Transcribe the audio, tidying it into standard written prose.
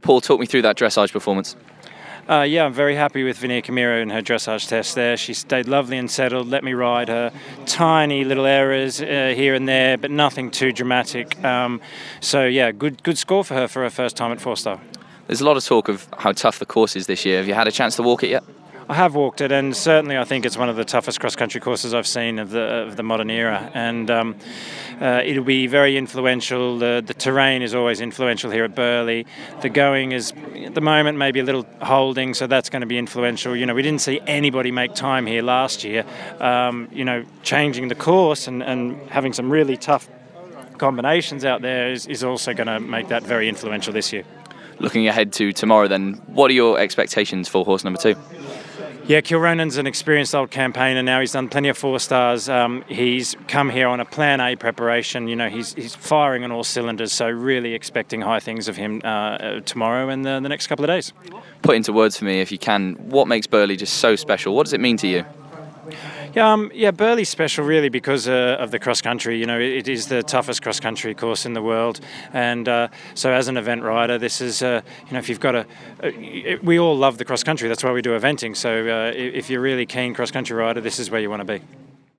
Paul, talk me through that dressage performance. Yeah, I'm very happy with Vinaya Camiro in her dressage test there. She stayed lovely and settled, let me ride her. Tiny little errors here and there, but nothing too dramatic. So yeah, good score for her first time at 4-star. There's a lot of talk of how tough the course is this year. Have you had a chance to walk it yet? I have walked it, and certainly I think it's one of the toughest cross-country courses I've seen of the modern era. And it'll be very influential. The terrain is always influential here at Burghley. The going is, at the moment, maybe a little holding, so that's going to be influential. You know, we didn't see anybody make time here last year. You know, changing the course and having some really tough combinations out there is also going to make that very influential this year. Looking ahead to tomorrow then, what are your expectations for horse number 2? Yeah, Kilronan's an experienced old campaigner now. He's done plenty of 4-stars. He's come here on a Plan A preparation. You know, he's firing on all cylinders, so really expecting high things of him tomorrow and the next couple of days. Put into words for me, if you can, what makes Burghley just so special? What does it mean to you? Yeah, Burghley's special really because of the cross country. You know, it is the toughest cross country course in the world, and so as an event rider, this is you know, if you've got we all love the cross country. That's why we do eventing. So if you're really keen cross country rider, this is where you want to be.